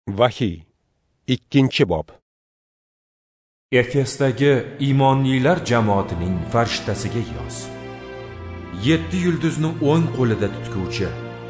Vahiy 2-bob. Efesdagi iymonlilar jamoatining farishtasiga yoz. 7 yulduzni o'ng qo'lida tutguvchi,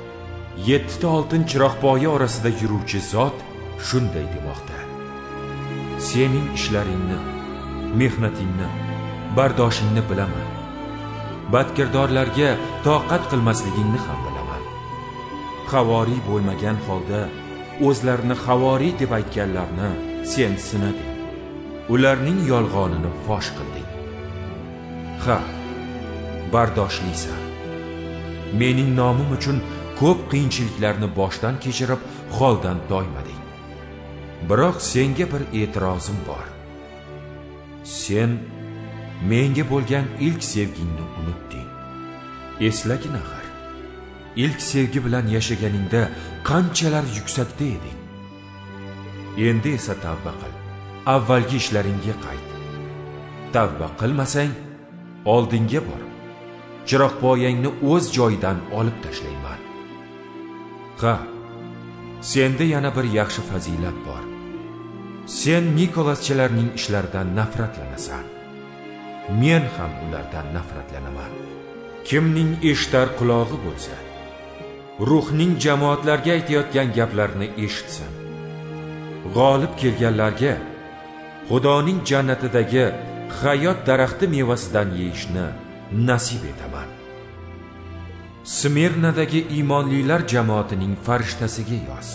7 ta oltin chiroqpoyi orasida yuruvchi zot shunday demoqda: Sening ishlaringni, mehnatingni, bardoshingni bilaman. Badkirdorlarga toqat qilmasligingni ham bilaman. Havoriy bo'lmagan holda o'zlarini havoriy deb aytganlarni sen sinading. Ularning yolg'onini fosh qilding. Ha, bardoshlisan. Mening nomim uchun ko'p qiyinchiliklarni boshdan kechirib, holdan toymading. Biroq senga bir e'tirozim bor. Sen menga bo'lgan ilk sevgingni unutding. Eslagin axir. İlk sevgi bilan yashaganingda qanchalar yuksakda eding. Endi esa tavba qil. Avvalgi ishlaringga qayt. Tavba qilmasang, oldinga bor. Chiroqpoyangni o'z joyidan olib tashlayman. Ha, senda yana bir yaxshi fazilat bor. Sen Nikolaschilarning ishlaridan nafratlanasan. Men ham ulardan nafratlanaman. Kimning eshitar qulog'i bo'lsa, ruhning jamoatlarga aytayotgan gaplarini eshitsin. G'olib kelganlarga Xudoning jannatidagi hayot daraxti mevasidan yeyishni nasib etaman. Smirnadagi iymonlilar jamoatining farishtasiga yoz.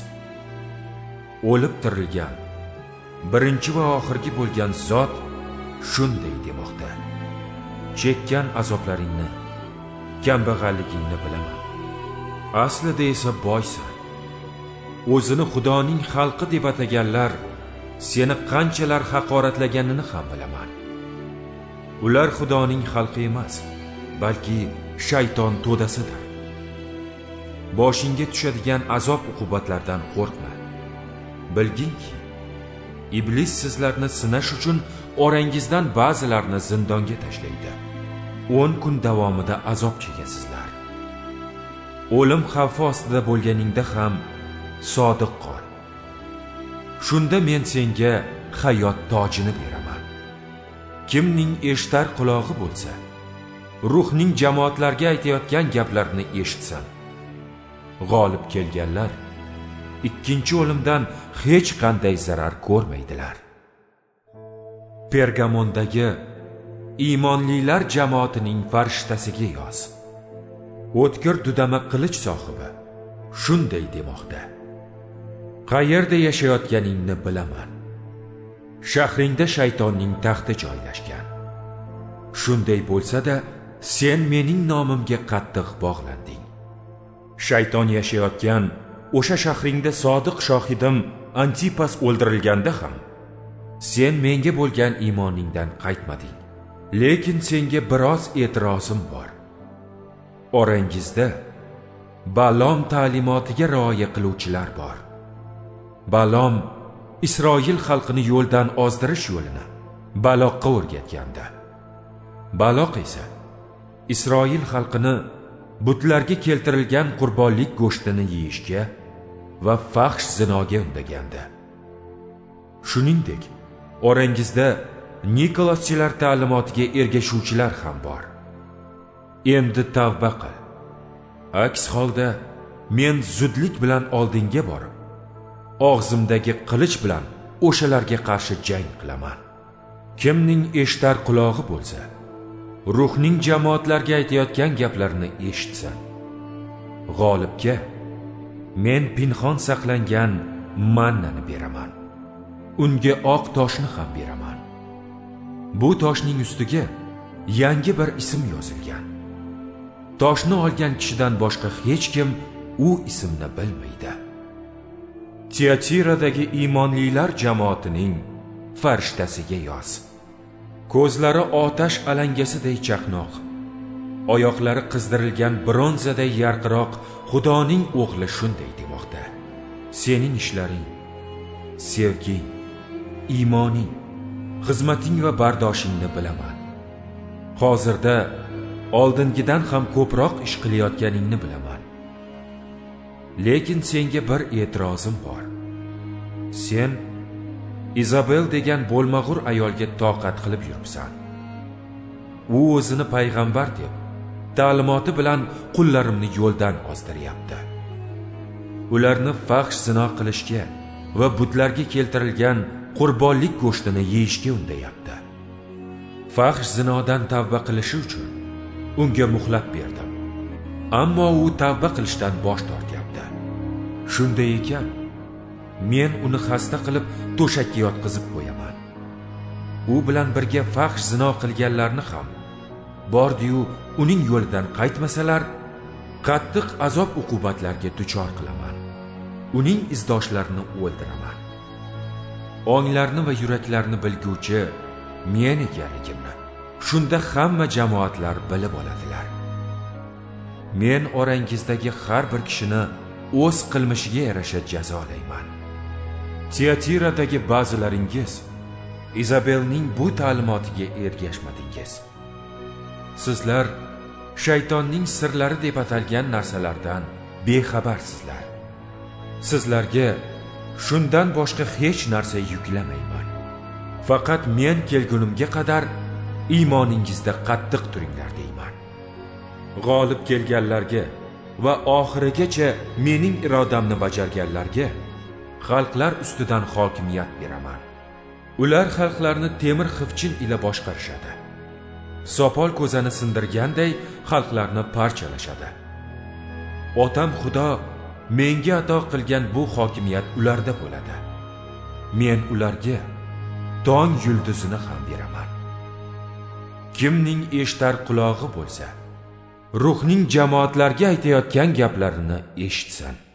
O'lib tirilgan, birinchi va oxirgi bo'lgan zot shunday demoqda: Chekkan azoblaringni, kambag'alligingni bilaman. Aslida esa boysan. O'zini Xudoning xalqi deb ataganlar seni qanchalar haqoratlaganini ham bilaman. Ular Xudoning xalqi emas, balki shayton to'dasidir. Boshingga tushadigan azob uqubatlardan qo'rqma. Bilginki, iblis sizlarni sinash uchun orangizdan ba'zilarni zindonga tashlaydi. 10 kun davomida azob chekasizlar. O'lim xavfi ostida bo'lganingda ham sodiq qol. Shunda men senga hayot tojini beraman. Kimning eshitar qulog'i bo'lsa, ruhning jamoatlarga aytayotgan gaplarini eshitsin. G'olib kelganlar ikkinchi o'limdan hech qanday zarar ko'rmaydilar. Pergamondagi iymonlilar jamoatining farishtasiga yoz. O'tkir dudama qilich sohibi shunday demoqda: Qayerda yashayotganingni bilaman. Shahringda shaytonning taxti joylashgan. Shunday bo'lsa-da, sen mening nomimga qattiq bog'landing. Shayton yashayotgan o'sha shahringda sodiq shohidim Antipas o'ldirilganda ham sen menga bo'lgan iymoningdan qaytmading. Lekin senga biroz e'tirozim bor. Orangizda Balom ta'limotiga rioya qiluvchilar bor. Balom Isroil xalqini yo'ldan ozdirish yo'lini Baloqqa o'rgatganda, Baloq esa Isroil xalqini butlarga keltirilgan qurbonlik go'shtini yeyishga va fahsh zinoga undaganda. Shuningdek, orangizda Nikolaschilar ta'limotiga ergashuvchilar ham bor. Endi tavba qil. Aks holda men zudlik bilan oldinga borib, og'zimdagi qilich bilan o'shalarga qarshi jang qilaman. Kimning eshitar qulog'i bo'lsa, ruhning jamoatlarga aytayotgan gaplarini eshitsin. G'olibga men pinhon saqlangan mannani beraman. Unga oq toshni ham beraman. Bu toshning ustiga yangi bir ism yozilgan. Toshni olgan kishidan boshqa hech kim u ismni bilmaydi. Tiatiradagi iymonlilar jamoatining farishtasiga yoz. Ko'zlari otash alangasiday chaqnoq, oyoqlari qizdirilgan bronzaday yarqiroq Xudoning o'g'li shunday demoqda: Sening ishlaring, sevging, iymoning, xizmating va bardoshingni bilaman. Hozirda oldingidan ham ko'proq ish qilayotganingni bilaman. Lekin senga bir e'tirozim bor. sen Izabel degan bo'lmag'ur ayolga toqat qilib yuribsan. U o'zini payg'ambar deb ta'limoti bilan qullarimni yo'ldan ozdiryapti. Ularni fahsh zino qilishga va butlarga keltirilgan qurbonlik go'shtini yeyishga undayapti. Fahsh zinodan tavba qilishi uchun unga muhlat berdim. Ammo u tavba qilishdan bosh tortyapti. Shunday ekan, men uni xasta qilib to'shakka yotqizib qo'yaman. U bilan birga fahsh zino qilganlarni ham bordi-yu uning yo'lidan qaytmasalar, qattiq azob uqubatlarga duchor qilaman. Uning izdoshlarini o'ldiraman. Onglarni va yuraklarni bilguvchi men ekanligimni shunda hamma jamoatlar bilib oladilar. Men orangizdagi har bir kishini o'z qilmishiga yarasha jazolayman. Tiatiradagi ba'zilaringiz Izabelning bu ta'limotiga ergashmadingiz. Sizlar shaytonning sirlari deb atalgan narsalardan bexabarsizlar. Sizlarga shundan boshqa hech narsa yuklamayman. Faqat men kelgunimga qadar iymoningizda qattiq turinglar deyman. G'olib kelganlarga va oxirigacha mening irodamni bajarganlarga xalqlar ustidan hokimiyat beraman. Ular xalqlarni temir xivchin ila boshqarishadi. Sopol ko'zani sindirganday xalqlarni parchalashadi. Otam Xudo menga ato qilgan bu hokimiyat ularda bo'ladi. Men ularga tong yulduzini ham beraman. Kimning eshitar qulog'i bo'lsa, ruhning jamoatlarga aytayotgan gaplarini eshitsin.